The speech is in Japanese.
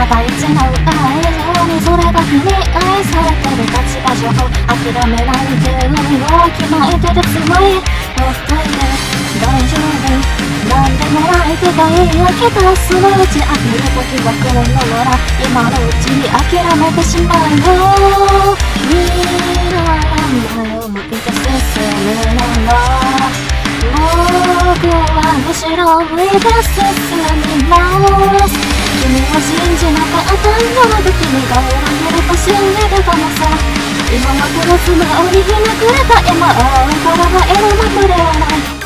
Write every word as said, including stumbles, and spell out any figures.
大事な歌以上にそれだけに愛されてる立場上諦めないでわきまえてて強いほっといて大丈夫なんでもない手がいい焼き出すのうち飽きる時は来るのなら今のうちに諦めてしまうよ未来を向いて進むのが僕は後ろを向いて進みます君を信じなかったんだ時にが裏切ると信じてたのさ今はこの素直にひねくれた今をからは得るままではない